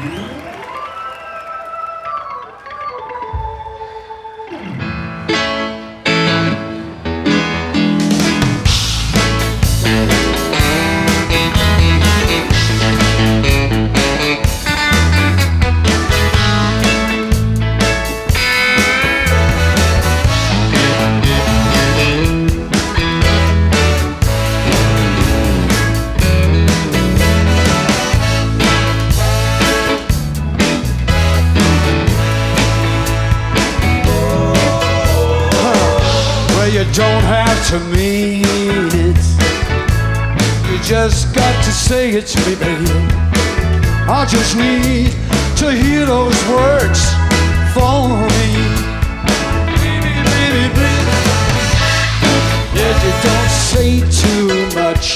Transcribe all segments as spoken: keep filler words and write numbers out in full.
You don't have to mean it. You just got to say it to me, baby. I just need to hear those words for me. Baby, baby, baby. Yeah, you don't say too much.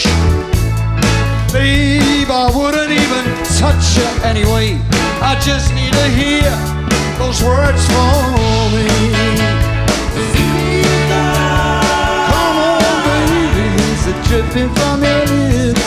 Babe, I wouldn't even touch you anyway. I just need to hear those words for me. Dripping from your lips,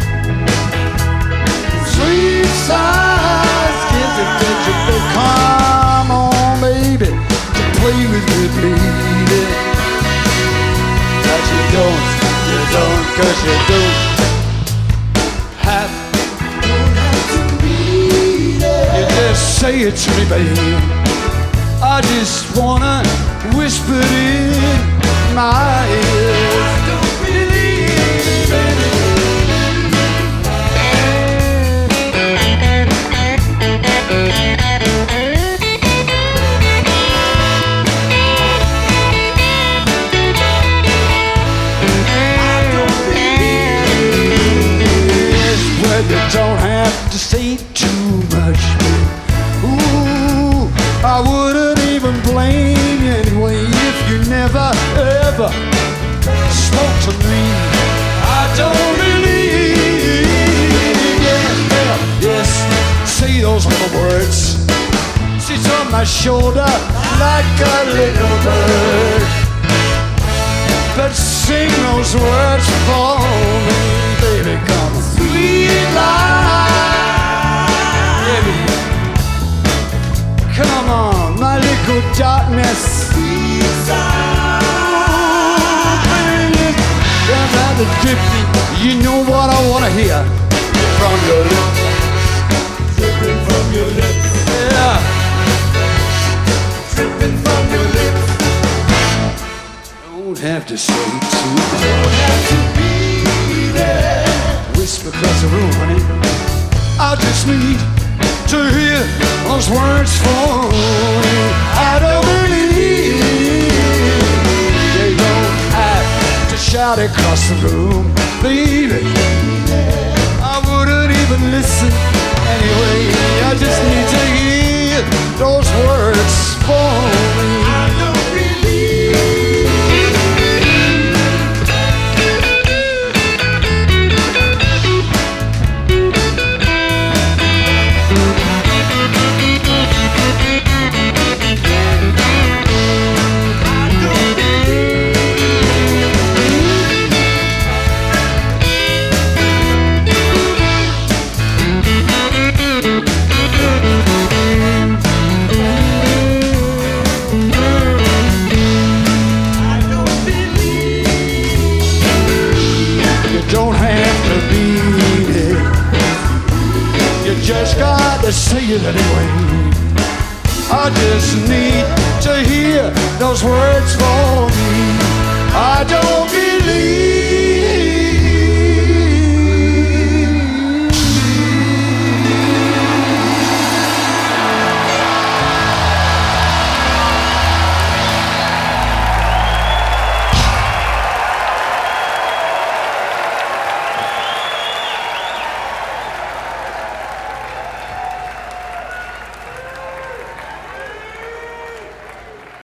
sweet sighs, kiss it, kiss it, baby. Come on, baby, to play with me, baby. But you don't, you don't, 'cause you don't have, don't have to read it. You just say it to me, baby. I just wanna whisper it in my ear. You don't have to say too much. Ooh, I wouldn't even blame you anyway if you never ever spoke to me. I don't believe. Yeah, yeah, yes, say those little words. Sit on my shoulder like a little bird, but sing those words for me, baby. Come on. Sweet life, baby. Come on, my little darkness. Sweet side, baby. Down by the dripping, you know what I wanna hear from your lips, dripping from your lips. Yeah, dripping from your lips. Don't have to say too much. Don't have to be there. Whisper across the room, honey. I just need to hear those words for me. I don't believe you don't have to shout across the room, baby. I wouldn't even listen anyway. I just need to hear those words for me. I don't believe. Just gotta say it anyway. I just need to hear those words for me.